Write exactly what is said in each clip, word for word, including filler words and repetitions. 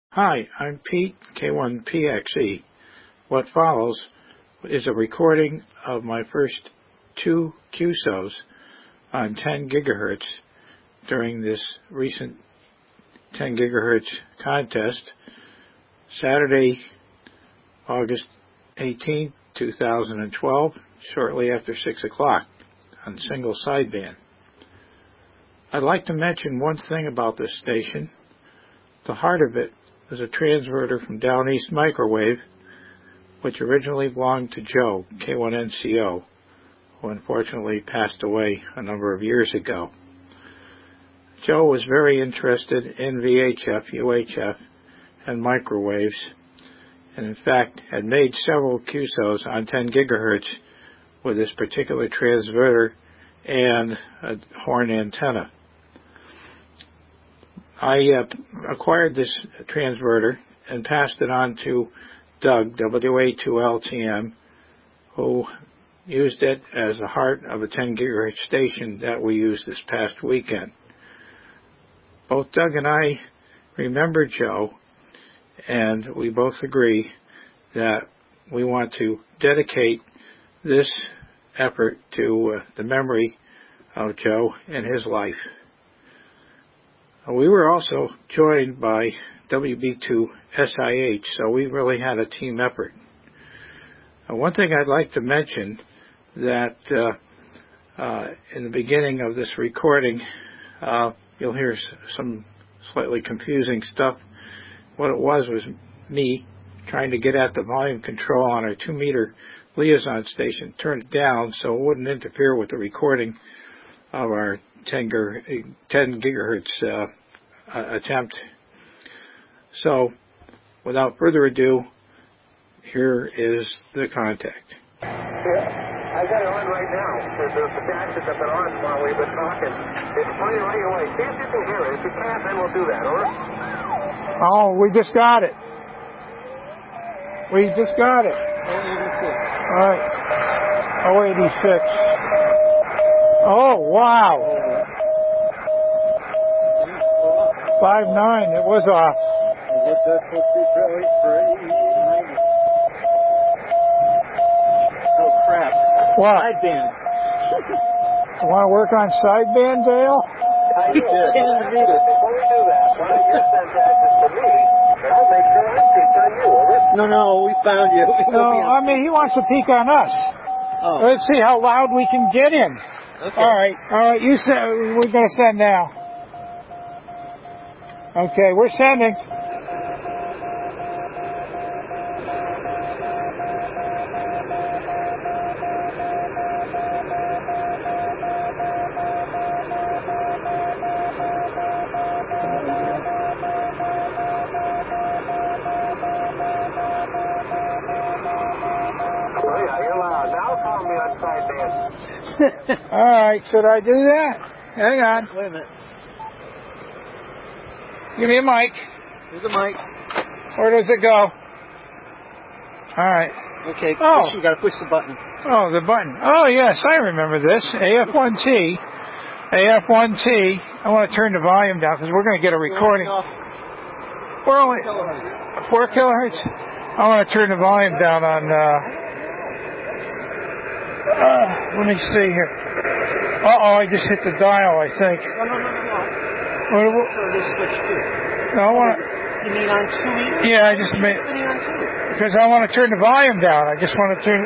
Hi, I'm Pete, K one P X E. What follows is a recording of my first two Q S Os on ten gigahertz during this recent ten gigahertz contest, Saturday, August eighteenth, two thousand twelve, shortly after six o'clock on single sideband. I'd like to mention one thing about this station. The heart of it is a transverter from Down East Microwave, which originally belonged to Joe, K one N C O, who unfortunately passed away a number of years ago. Joe was very interested in V H F, U H F, and microwaves, and in fact had made several Q S Os on ten gigahertz with this particular transverter and a horn antenna. I uh, acquired this transverter and passed it on to Doug, W A two L T M, who used it as the heart of a ten gigahertz station that we used this past weekend. Both Doug and I remember Joe, and we both agree that we want to dedicate this effort to uh, the memory of Joe and his life. We were also joined by W B two S I H, so we really had a team effort. Uh, one thing I'd like to mention that uh, uh, in the beginning of this recording, uh, you'll hear s- some slightly confusing stuff. What it was was me trying to get at the volume control on our two meter liaison station, turn it down so it wouldn't interfere with the recording of our ten gigahertz uh, uh, attempt. So, without further ado, here is the contact. Yeah, I got it on right now. There's the patches have been on while we've been talking. It's playing right away. See if you can hear it. If you can't, then we'll do that, over? Oh, we just got it. We just got it. oh eighty-six. All right. oh eighty-six. Oh, wow. five nine, it was off. Oh, crap. What? Sideband. You want to work on sideband, Dale? I did. Before we do that, why don't you send that to me, and I'll make sure I peek on you, over? No, no, we found you. No, I mean, he wants to peek on us. Oh. Let's see how loud we can get him. Okay. All right, all right, you send, we're going to send now. Okay, we're sending. Oh, yeah, you're loud. Now call me on sideband. All right, should I do that? Hang on. Wait a minute. Give me a mic. Here's the mic. Where does it go? All right. Okay, Oh. push, you gotta push the button. Oh, the button. Oh, yes, I remember this. A F one T. A F one T. I want to turn the volume down because we're going to get a recording. We're only four kilohertz. I want to turn the volume down on. Uh, uh, let me see here. Uh oh, I just hit the dial, I think. No, no, no, no, no. What, what, So this switch too. no, I want to. You mean on two meters? Yeah, I just made. Put it on two. Because I want to turn the volume down. I just want to turn.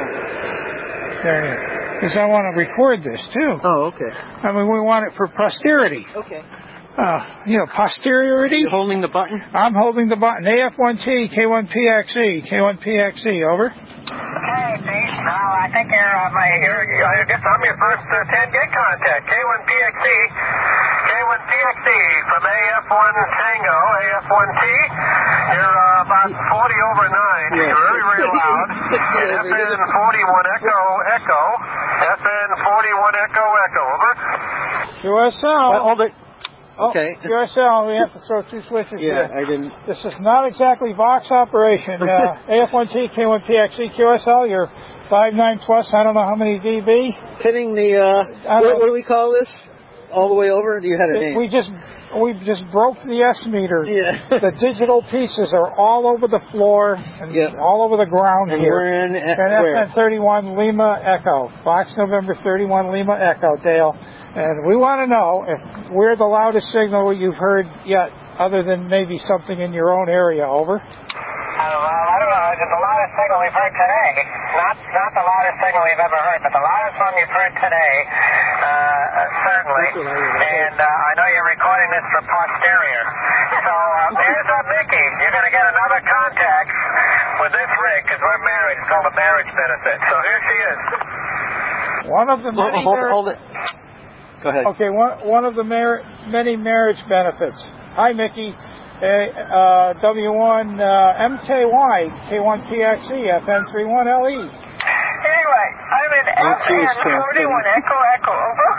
Because I want to record this too. Oh, okay. I mean, we want it for posterity. Okay. Uh, you know, posterity. You're holding the button? I'm holding the button. A F one T, K one P X E, K one P X E, over. Hey, Pete. Now, I think you're, uh, my, you're, I guess I'm your first uh, ten gig contact. K one P X E. K one P X E from A F one Tango, A F one T. You're uh, about forty over nine. Yeah, You're very, very loud. sixty over F N forty-one Echo, Echo. F N forty-one Echo, Echo, over. Q S L. Well, hold it. Oh, Okay. Q S L, we have to throw two switches Yeah, here. I didn't. This is not exactly Vox operation. Uh, A F one T, K one P X E, Q S L, you're five nine plus, I don't know how many dB. Hitting the, uh, what, what do we call this? all the way over? You had a name. We just we just broke the S meter. Yeah. The digital pieces are all over the floor and Yep. all over the ground And here. we're in at And where? F N thirty-one Lima Echo, Fox November thirty-one Lima Echo, Dale. And we want to know if we're the loudest signal you've heard yet, other than maybe something in your own area. Over. Uh, well, I don't know. It's the loudest signal we've heard today. Not not the loudest signal we've ever heard, but the loudest one you've heard today, uh, certainly. And uh, I know you're recording this for posterior. So uh, here's uh, Mickey. You're going to get another contact with this rig because we're married. It's called a marriage benefit. So here she is. One of the many Hold, hold, mar- hold it. Go ahead. Okay, one one of the mar- many marriage benefits. Hi, Mickey. Uh, uh, W one uh, M K Y, K one P X E, F N thirty-one L E. Anyway, I'm in F N thirty-one Echo Echo.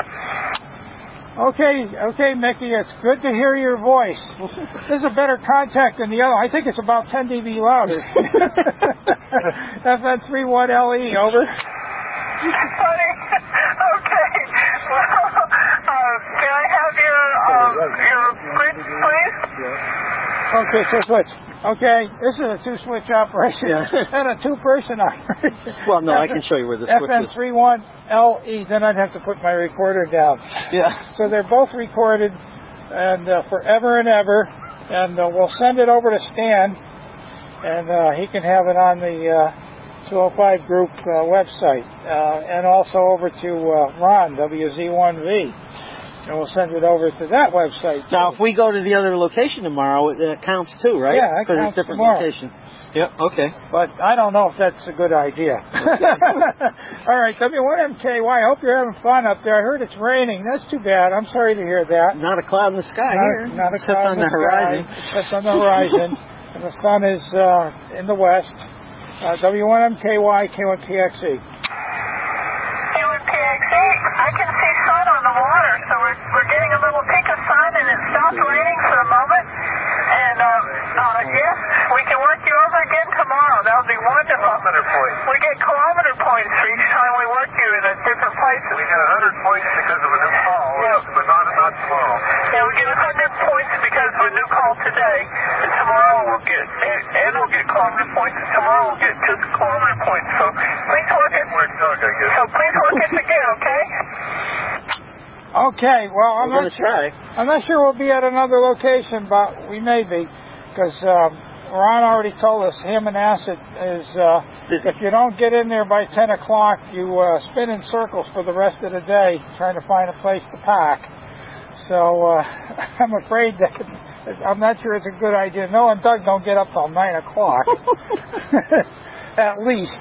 Over. Okay, okay, Mickey, it's good to hear your voice. This is a better contact than the other. I think it's about ten decibels louder. F N thirty-one L E, over. Funny. Okay. Well, uh, can I have your uh, your grid, please? Okay, two switch. Okay, this is a two-switch operation Yeah. and a two-person operation. Well, no, I can show you where the switch F N is. thirty-one L E, then I'd have to put my recorder down. Yeah. So they're both recorded and uh, forever and ever, and uh, we'll send it over to Stan, and uh, he can have it on the uh, two oh five Group uh, website, uh, and also over to uh, Ron, W Z one V. And we'll send it over to that website. Now, if we go to the other location tomorrow, it, it counts too, right? Yeah, it because counts it's different tomorrow. location. Yep. Okay. But I don't know if that's a good idea. All right, W one M K Y, I hope you're having fun up there. I heard it's raining. That's too bad. I'm sorry to hear that. Not a cloud in the sky Not, here. not a except cloud on in the horizon. Sky, except on the horizon. And the sun is uh, in the west. Uh, W one M K Y, K one P X E. K one P X E, I can see sun on the water, so we're, we're getting a little peek of sun, and it stopped raining for a moment. And, uh, uh, yes, we can work you over again tomorrow. That would be wonderful. Kilometer points. We get kilometer points for each time we work you in a different places. We get one hundred points because of a new call, yeah. But not, not tomorrow. Yeah, we get one hundred points because of a new call today, and tomorrow we'll get, and, and we'll get kilometer points, and tomorrow we'll get just kilometer points. So please work it. So please work it again, okay? Okay, well, I'm We're not going to try. I'm not sure we'll be at another location, but we may be, because um, Ron already told us him and Acid is, uh, if you don't get in there by ten o'clock, you uh, spin in circles for the rest of the day trying to find a place to park. So uh, I'm afraid that I'm not sure it's a good idea. No, and Doug don't get up till nine o'clock, at least.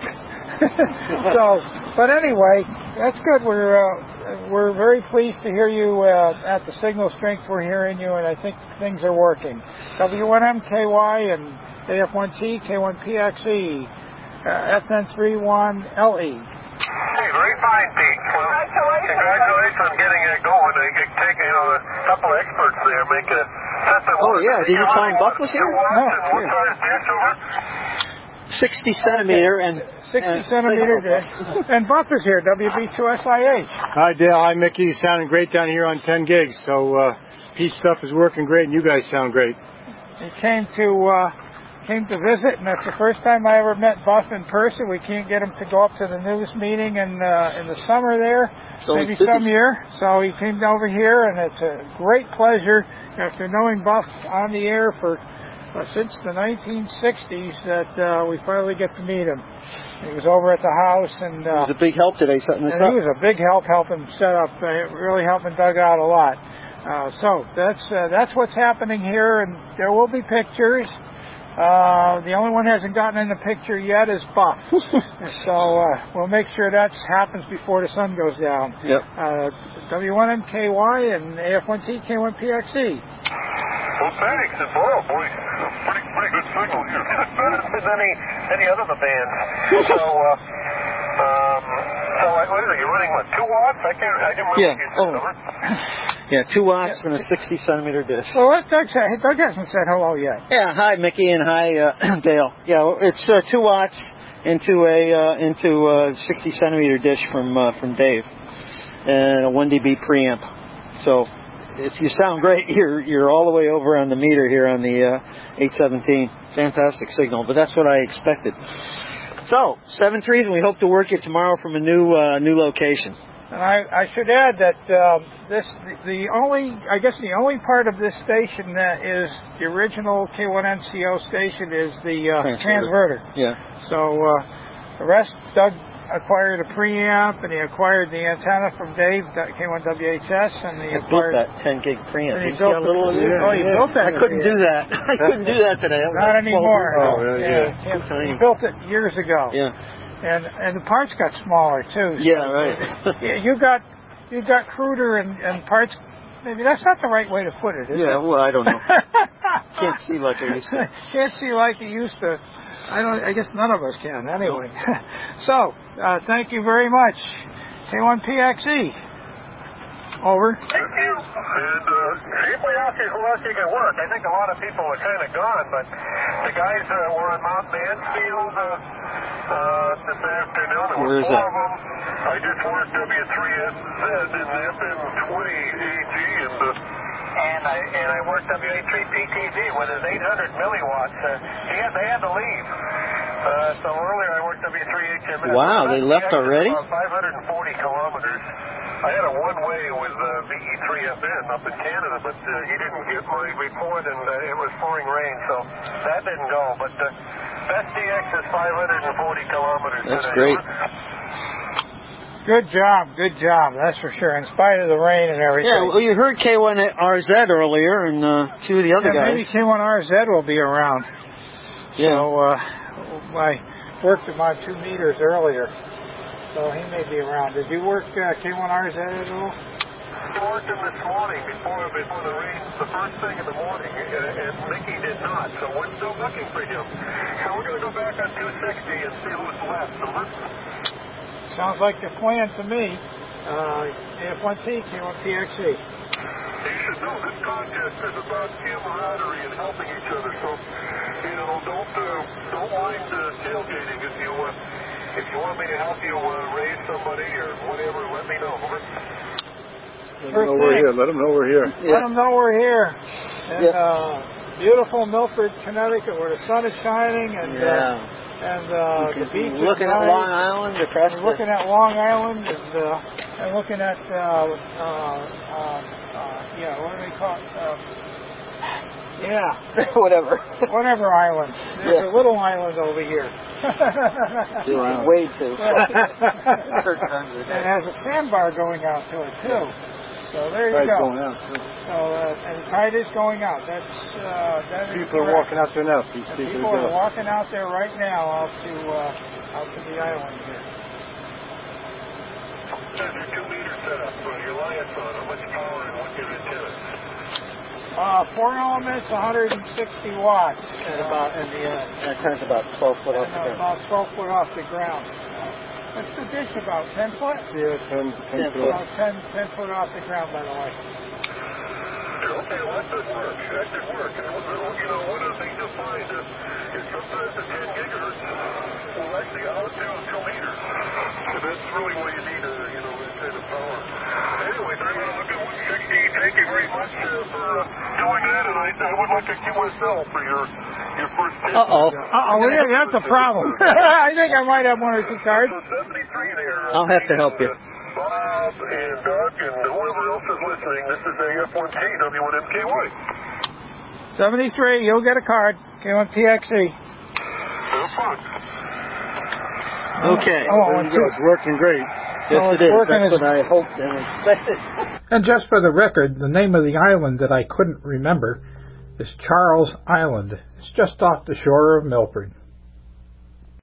So, but anyway, that's good. We're uh, we're very pleased to hear you uh, at the signal strength we're hearing you, and I think things are working. W one M K Y and A F one T, K one P X E, uh, F N thirty-one L E. Hey, very fine, Pete. Well, congratulations. Congratulations on getting it going. And you take, you know, a couple of experts there make a system. Oh, yeah. Did you tell him Buck was here? No. What size dish over? sixty centimeter and sixty uh, centimeter dish. And Buck is here, W B two S I H. Hi, Dale. Hi, Mickey. You sounding great down here on ten gigs. So, uh, Pete's stuff is working great, and you guys sound great. He came to uh, came to visit, and that's the first time I ever met Buff in person. We can't get him to go up to the news meeting in uh, in the summer there, so maybe some year. So he came over here, and it's a great pleasure after knowing Buff on the air for uh, since the nineteen sixties that uh, we finally get to meet him. He was over at the house, and uh, it was a big help today setting this and up. he was a big help helping set up, uh, really helping Doug out a lot. Uh, so that's uh, that's what's happening here, and there will be pictures. Uh, the only one who hasn't gotten in the picture yet is Buff. So uh, we'll make sure that happens before the sun goes down. Yep. Uh, W one M K Y and A F one T, K one P X E. Well, thanks. And boy, boy, pretty, pretty good signal here. Better than any, any other of the bands. So, uh, um, so like, what is it? You're running, what, two watts? I can't, I can't remember Yeah. what you said, Oh. over. Yeah, two watts and a sixty centimeter dish. Well, what Doug said, Doug hasn't said hello yet. Yeah, hi Mickey and hi uh, Dale. Yeah, it's uh, two watts into a uh, into a sixty centimeter dish from uh, from Dave, and a one D B preamp. So if you sound great, you're you're all the way over on the meter here on the uh, eight seventeen. Fantastic signal, but that's what I expected. So seven threes, and we hope to work you tomorrow from a new uh, new location. And I, I should add that uh, this the, the only I guess the only part of this station that is the original K one N C O station is the uh, transverter. transverter. Yeah. So uh, the rest, Doug acquired a preamp, and he acquired the antenna from Dave, K one W H S, and he I acquired built that ten gig preamp. And he you built see how little it is? Yeah, oh, he yeah. built that. I couldn't do that. I couldn't do that today. Not anymore. Oh, yeah, yeah. yeah. He, he built it years ago. Yeah. And and the parts got smaller too. So yeah, right. you got you got cruder and, and parts. Maybe that's not the right way to put it, is yeah, it? well, I don't know. Can't see like I used to. Can't see like you used to. I don't. I guess none of us can anyway. So, uh, thank you very much. K one P X E. Over. Thank you. And uh, keep me out here who else you can work. I think a lot of people are kind of gone, but the guys uh, were on Mount Mansfield uh, uh, this afternoon. There Where were is four that? of them. I just worked W three S Z in the F M twenty A G, and uh, and I and I worked W A three P T V with his eight hundred milliwatts. Uh, he had, they had to leave. Uh, so earlier I worked W three H M S. Wow, they left already? About five hundred forty kilometers. I had a one-way with uh, V E three F N up in Canada, but uh, he didn't get my report, and uh, it was pouring rain, so that didn't go. But uh, S D X is five hundred forty kilometers That's today. great. Good job, good job. That's for sure. In spite of the rain and everything. Yeah, well, you heard K one R Z earlier, and uh, two of the other yeah, guys. Maybe K one R Z will be around. Yeah. So uh, I worked him on two meters earlier. So he may be around. Did you work uh, K one R Z at all? I worked him this morning before before the rain, the first thing in the morning, and, and Mickey did not. So we're still looking for him. So we're going to go back on two sixty and see who's left. So let's... Sounds like the plan to me. Uh, F one T, K one P X E. You should know this contest is about camaraderie and helping each other. So you know, don't uh, don't mind uh, tailgating if you. Uh, If you want me to help you uh, raise somebody or whatever, let me know. Over. Let them know we're here. Let them know we're here. Yeah. Let them know we're here. In yeah. uh, beautiful Milford, Connecticut, where the sun is shining and yeah. uh, and uh, the beach is looking nice. at Long Island across and the... looking at Long Island and, uh, and looking at uh, uh, uh, uh, yeah, what do they call it? Uh, Yeah. Whatever. Whatever island. There's Yeah. a little island over here. Two islands. Way too. It has a sandbar going out to it, too. So there you Tide's go. going out, too. So, uh, and the tide is going out. That's, uh, that is People are correct. walking out there now. These And people people are are walking out there right now out to, uh, out to the island here. There's a two meter setup for your liaison. How much power and what your antennas? Uh, four elements, one hundred sixty watts. And about, and the uh, antenna's about twelve foot off And, the uh, ground. about twelve foot off the ground. What's the dish about? ten foot? Yeah, ten, ten, Ten foot. About ten, ten foot off the ground, by the way. Okay, well, that could work. That could work. And, you know, one of the things you'll find is, is sometimes the ten gigahertz will actually outdo two meters. And that's really why you need, a, you know, that kind of power. Anyway, I'm going to look at one sixty. Thank you very much uh, for uh, doing that. And I, I would like to thank you myself for your, your first tip. Uh-oh. Uh-oh, yeah, that's a problem. I think I might have one or two cards. So seventy-three there. I'll have to help you. Bob and Doug and whoever else is listening, this is A F one T W one M K Y. seventy-three, you'll get a card. K one P X E. Have fun. Okay. Oh, There you go. It's working great. Yes, Oh, it it's is. working That's as- what I hoped and expected. And just for the record, the name of the island that I couldn't remember is Charles Island. It's just off the shore of Milford.